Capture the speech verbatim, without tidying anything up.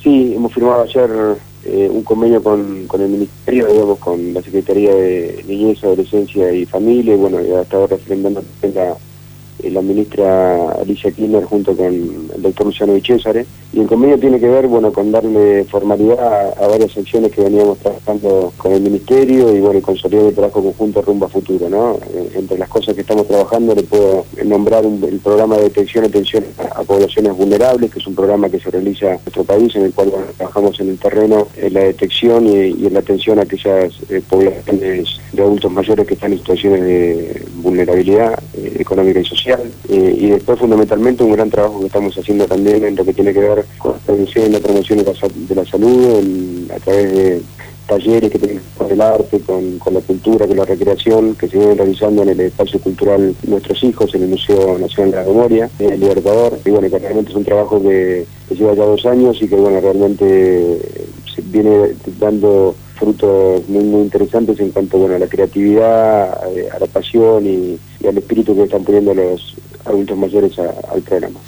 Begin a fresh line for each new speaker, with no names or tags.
Sí, hemos firmado ayer eh, un convenio con, con el Ministerio, digamos, con la Secretaría de Niñez, Adolescencia y Familia, y bueno, ya estaba refrendando la, la ministra Alicia Kirchner junto con el doctor Luciano Di Cesare, y el convenio tiene que ver, bueno, con darle formalidad a, a varias acciones que veníamos trabajando con el Ministerio y, bueno, y consolidar el trabajo conjunto rumbo a futuro, ¿no? Eh, entre las cosas que estamos trabajando le puedo nombrar un, el programa de detección y atención a, a poblaciones vulnerables, que es un programa que se realiza en nuestro país, en el cual, bueno, trabajamos en el terreno, en la detección y, y en la atención a aquellas eh, poblaciones de adultos mayores que están en situaciones de vulnerabilidad eh, económica y social. Eh, y después, fundamentalmente, un gran trabajo que estamos haciendo también en lo que tiene que ver con la prevención y la promoción de la, de la salud, en, a través de talleres que tienen que ver con el arte, con, con la cultura, con la recreación, que se vienen realizando en el espacio cultural Nuestros Hijos, en el Museo Nacional de la Memoria, en el Libertador, y bueno, que realmente es un trabajo que, que lleva ya dos años y que, bueno, realmente se viene dando frutos muy muy interesantes en cuanto, bueno, a la creatividad, a, a la pasión y, y al espíritu que están poniendo los adultos mayores a, al programa.